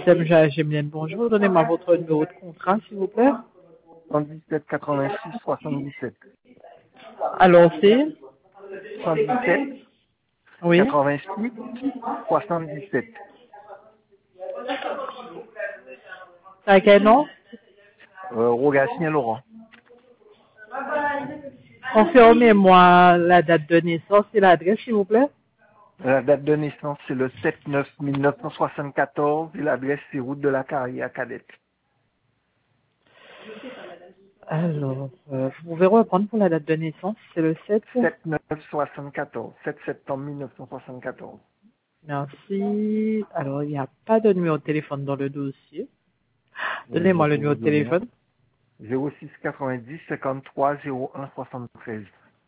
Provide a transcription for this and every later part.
SMJ Gemien, bonjour. Donnez-moi votre numéro de contrat, s'il vous plaît. 117 86 77. Alors, c'est 117 Oui. 86 77. À quel nom? Rogatien Laurent. Confirmez-moi la date de naissance et l'adresse, s'il vous plaît. La date de naissance, c'est le 7/9/1974 et l'adresse, c'est route de la Carrière Cadette. Alors, vous pouvez reprendre pour la date de naissance, c'est le 7. 7/9/74. 7 septembre 1974. Merci. Alors, il n'y a pas de numéro de téléphone dans le dossier. Je Donnez-moi le peux numéro vous de donner téléphone. 06 90 53 01 73.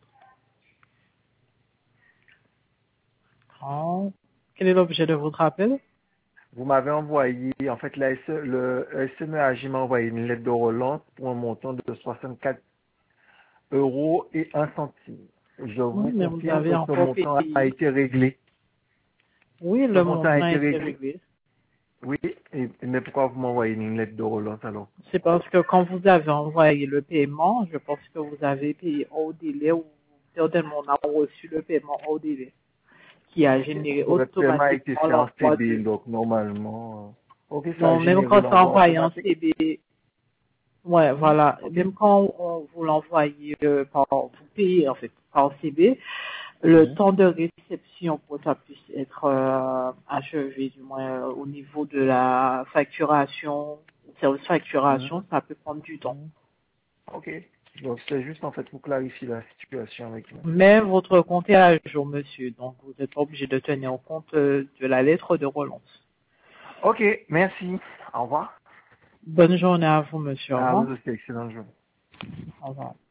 Oh. Quel est l'objet de votre appel? Vous m'avez envoyé, en fait, le SMEAG m'a envoyé une lettre de relance pour un montant de 64 euros et 1 centime. Je Oui, vous mais vous confirme avez que ce encore montant a payé. été réglé. Oui, Ce le montant a montant a été été réglé. réglé. Oui, mais pourquoi vous m'envoyez une lettre de relance alors? C'est parce que quand vous avez envoyé le paiement, je pense que vous avez payé au délai ou certainement on a reçu le paiement au délai qui a généré Votre paiement a été automatiquement fait en l'envoi CB, de... donc normalement, ok, ça a Non, même généré quand c'est l'envoi envoyé en automatique. CB, ouais, voilà, Ok. même quand vous l'envoyez vous payez en fait par CB, le Mhm. temps de réception pour que ça puisse être achevé, du moins au niveau de la facturation, service Mhm. facturation, ça peut prendre du temps. Mhm. Ok. Donc c'est juste en fait pour clarifier la situation avec moi. Mais votre compte est à jour, monsieur, donc vous n'êtes pas obligé de tenir compte de la lettre de relance. Ok, merci. Au revoir. Bonne journée à vous, monsieur. Au À revoir. vous aussi, excellente journée. Au revoir.